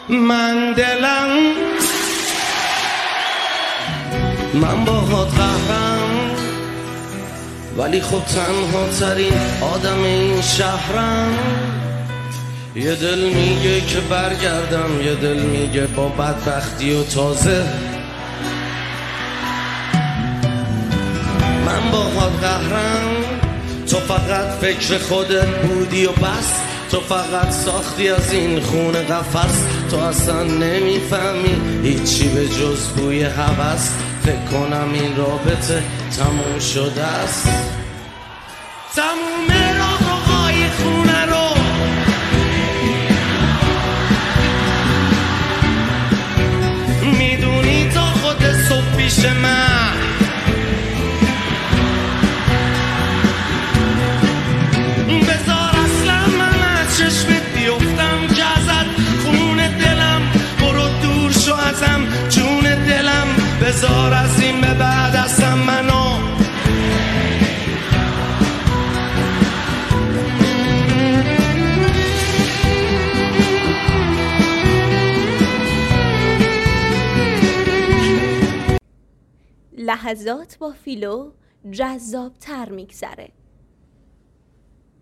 من باهات قهرم، ولی خب تنها ترین آدم این شهرم. یه دل میگه که برگردم، یه دل میگه با بدبختی و تازه. من باهات قهرم، تو فقط فکر خودت بودی و بس. تو فقط ساختی از این خونه قفس. تو اصلا نمیفهمی هیچی به جز بوی هوس. فکر کنم این رابطه تموم شده است. تموم راههای خونه رو میدونی تا خود صبح پیش من. بذار اصلا من از چشمت بیفتم که ازت خون دلم. برو دور شو ازم جون دلم. بذار از این به بعد اصلا منو لحظات با فیلو جذاب تر میگذره.